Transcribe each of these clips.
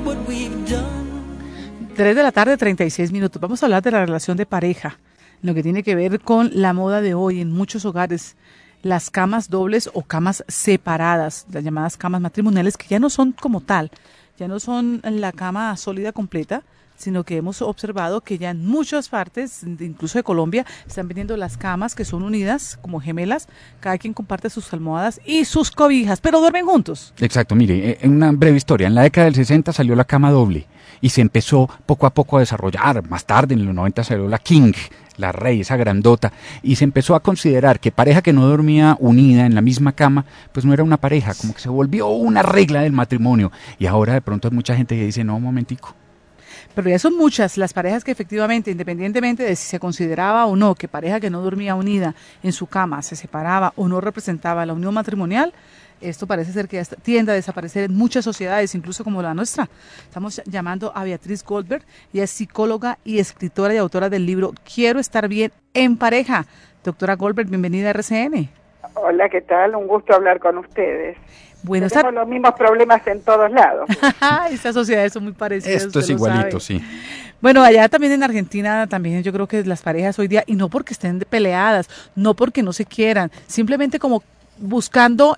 3 de la tarde, 36 minutos. Vamos a hablar de la relación de pareja, lo que tiene que ver con la moda de hoy en muchos hogares, las camas dobles o camas separadas, las llamadas camas matrimoniales, que ya no son como tal, ya no son la cama sólida completa, sino que hemos observado que ya en muchas partes, incluso de Colombia, están vendiendo las camas que son unidas como gemelas, cada quien comparte sus almohadas y sus cobijas, pero duermen juntos. Exacto, mire, en una breve historia, en la década del 60 salió la cama doble y se empezó poco a poco a desarrollar. Más tarde, en los 90 salió la king, la rey, esa grandota, y se empezó a considerar que pareja que no dormía unida en la misma cama, pues no era una pareja, como que se volvió una regla del matrimonio. Y ahora de pronto hay mucha gente que dice, no, un momentico. Pero ya son muchas las parejas que efectivamente, independientemente de si se consideraba o no que pareja que no dormía unida en su cama se separaba o no representaba la unión matrimonial, esto parece ser que tiende a desaparecer en muchas sociedades, incluso como la nuestra. Estamos llamando a Beatriz Goldberg, ella es psicóloga y escritora y autora del libro Quiero estar bien en pareja. Doctora Goldberg, bienvenida a RCN. Hola, ¿qué tal? Un gusto hablar con ustedes. Bueno, tenemos los mismos problemas en todos lados. Estas sociedades son muy parecidas. Esto es igualito, sí. Bueno, allá también en Argentina, también yo creo que las parejas hoy día, y no porque estén peleadas, no porque no se quieran, simplemente como buscando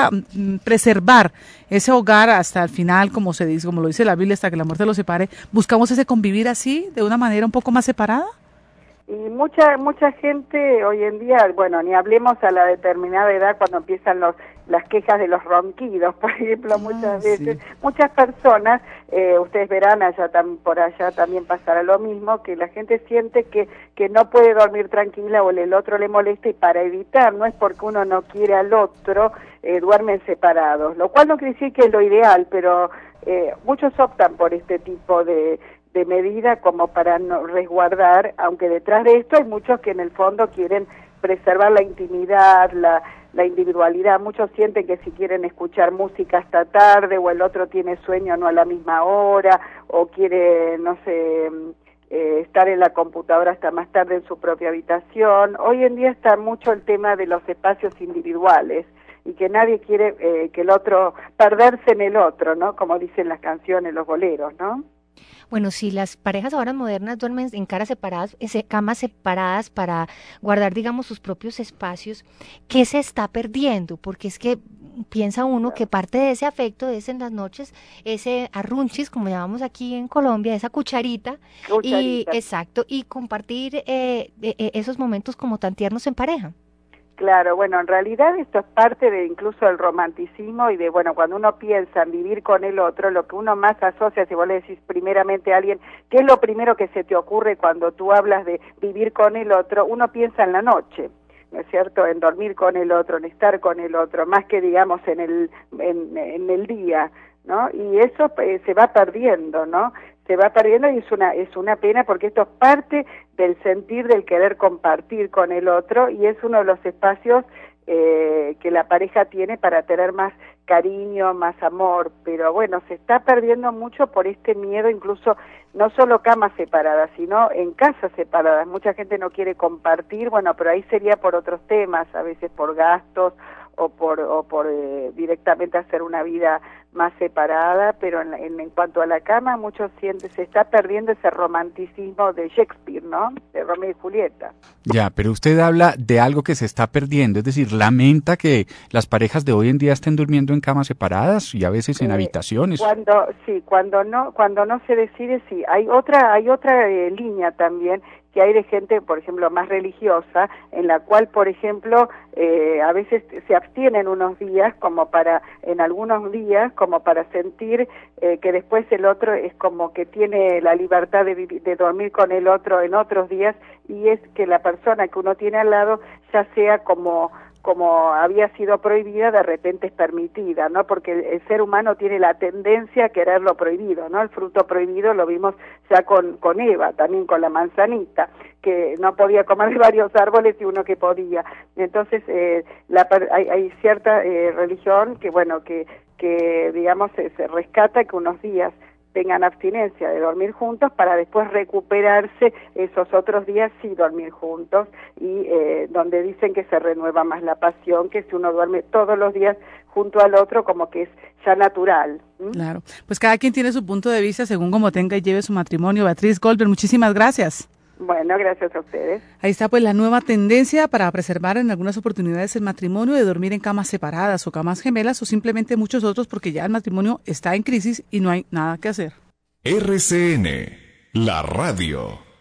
preservar ese hogar hasta el final, como se dice, como lo dice la Biblia, hasta que la muerte los separe, buscamos ese convivir así, de una manera un poco más separada. Y mucha gente hoy en día, bueno, ni hablemos a la determinada edad cuando empiezan las quejas de los ronquidos, por ejemplo, muchas veces, sí. Muchas personas, ustedes verán por allá también pasará lo mismo, que la gente siente que no puede dormir tranquila o el otro le molesta, y para evitar, no es porque uno no quiere al otro, duermen separados, lo cual no quiere decir que es lo ideal, pero muchos optan por este tipo de medida como para no resguardar, aunque detrás de esto hay muchos que en el fondo quieren preservar la intimidad, la individualidad. Muchos sienten que si quieren escuchar música hasta tarde, o el otro tiene sueño no a la misma hora, o quiere, no sé, estar en la computadora hasta más tarde en su propia habitación. Hoy en día está mucho el tema de los espacios individuales, y que nadie quiere que el otro, perderse en el otro, ¿no? Como dicen las canciones, los boleros, ¿no? Bueno, si las parejas ahora modernas duermen en camas separadas para guardar, digamos, sus propios espacios, ¿qué se está perdiendo? Porque es que piensa uno que parte de ese afecto es en las noches, ese arrunchis, como llamamos aquí en Colombia, esa cucharita. Y exacto, y compartir esos momentos como tan tiernos en pareja. Claro, bueno, en realidad esto es parte de incluso del romanticismo y de, bueno, cuando uno piensa en vivir con el otro, lo que uno más asocia, si vos le decís primeramente a alguien, ¿qué es lo primero que se te ocurre cuando tú hablas de vivir con el otro? Uno piensa en la noche, ¿no es cierto?, en dormir con el otro, en estar con el otro, más que, digamos, en el día, ¿no? Y eso se va perdiendo, ¿no? Se va perdiendo, y es una pena, porque esto es parte del sentir del querer compartir con el otro, y es uno de los espacios que la pareja tiene para tener más cariño, más amor, pero bueno, se está perdiendo mucho por este miedo, incluso no solo camas separadas, sino en casas separadas. Mucha gente no quiere compartir, bueno, pero ahí sería por otros temas, a veces por gastos o por directamente hacer una vida más separada, pero en cuanto a la cama, muchos sienten, se está perdiendo ese romanticismo de Shakespeare, ¿no?, de Romeo y Julieta. Ya, pero usted habla de algo que se está perdiendo, es decir, lamenta que las parejas de hoy en día estén durmiendo en camas separadas y a veces en habitaciones. Cuando no se decide, sí. Hay otra línea también, que hay de gente, por ejemplo, más religiosa, en la cual, por ejemplo, a veces se abstienen unos días, en algunos días, como para sentir que después el otro es como que tiene la libertad de dormir con el otro en otros días, y es que la persona que uno tiene al lado, ya sea como había sido prohibida, de repente es permitida, ¿no? Porque el ser humano tiene la tendencia a querer lo prohibido, ¿no? El fruto prohibido lo vimos ya con Eva, también con la manzanita, que no podía comer de varios árboles y uno que podía. Entonces, hay cierta religión que, bueno, que digamos, se rescata que unos días tengan abstinencia de dormir juntos, para después recuperarse esos otros días sí dormir juntos, y donde dicen que se renueva más la pasión, que si uno duerme todos los días junto al otro, como que es ya natural, Claro, pues cada quien tiene su punto de vista según como tenga y lleve su matrimonio. Beatriz Goldberg, muchísimas gracias. Bueno, gracias a ustedes. Ahí está pues la nueva tendencia para preservar en algunas oportunidades el matrimonio, de dormir en camas separadas o camas gemelas o simplemente muchos otros, porque ya el matrimonio está en crisis y no hay nada que hacer. RCN, la radio.